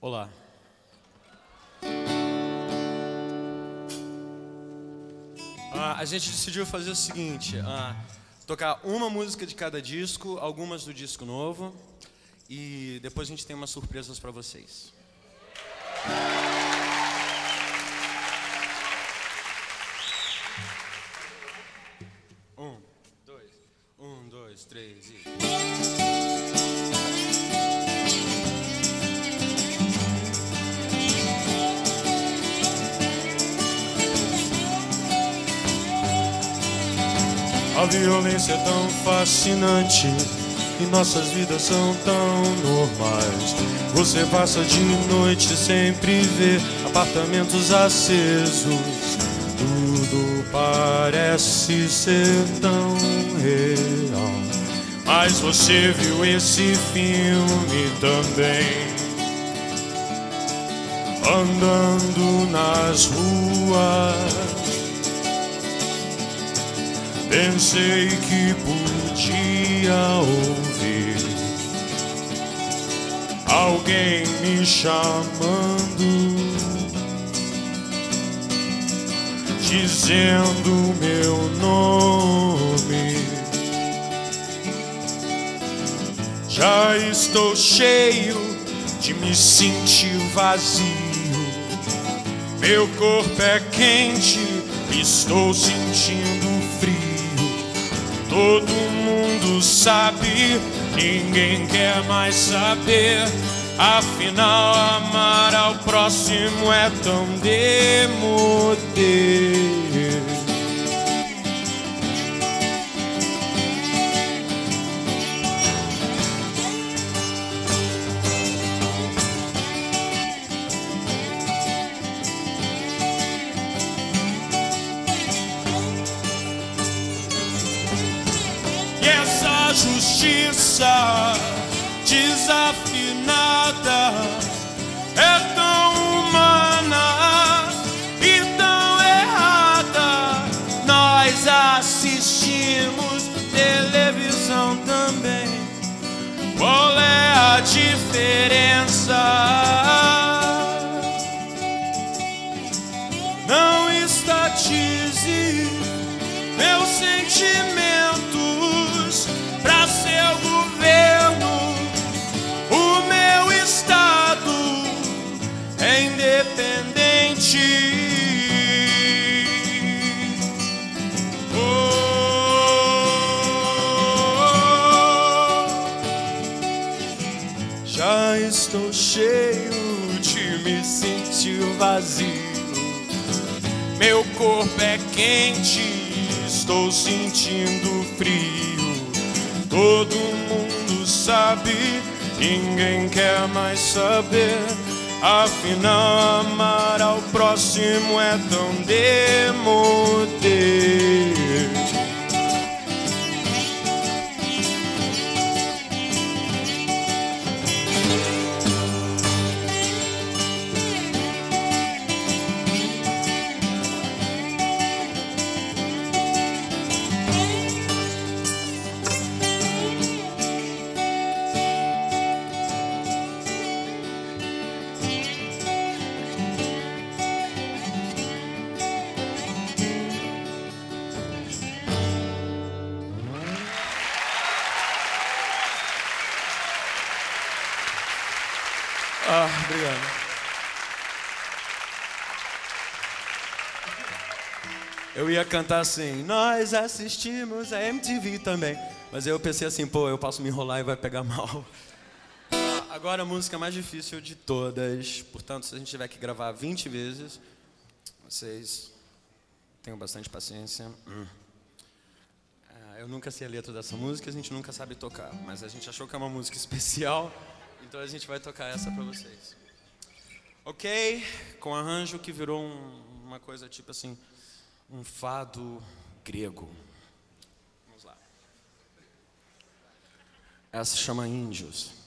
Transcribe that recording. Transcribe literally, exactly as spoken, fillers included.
Olá. Ah, a gente decidiu fazer o seguinte, ah, tocar uma música de cada disco, algumas do disco novo, e depois a gente tem umas surpresas para vocês. Um, dois, um, dois, três e... A violência é tão fascinante e nossas vidas são tão normais. Você passa de noite sempre vê apartamentos acesos. Tudo parece ser tão real. Mas você viu esse filme também, andando nas ruas. Pensei que podia ouvir alguém me chamando, dizendo meu nome. Já estou cheio de me sentir vazio. Meu corpo é quente, estou sentindo frio. Todo mundo sabe, ninguém quer mais saber. Afinal, amar ao próximo é tão demodê. Justiça desafinada é tão humana e tão errada. Nós assistimos televisão também. Qual é a diferença? Não estatize meus sentimentos pra seu governo. O meu estado é independente. Oh, já estou cheio de me sentir vazio. Meu corpo é quente, estou sentindo frio. Todo mundo sabe, ninguém quer mais saber. Afinal, amar ao próximo é tão demodê. Ah, obrigado. Eu ia cantar assim, nós assistimos a M T V também. Mas aí eu pensei assim, pô, eu posso me enrolar e vai pegar mal. Ah, agora a música mais difícil de todas. Portanto, se a gente tiver que gravar vinte vezes, vocês tenham bastante paciência. Hum. Ah, eu nunca sei a letra dessa música, a gente nunca sabe tocar. Mas a gente achou que é uma música especial. Então a gente vai tocar essa pra vocês. Ok? Com arranjo que virou um, uma coisa tipo assim, um fado grego. Vamos lá. Essa se chama Índios.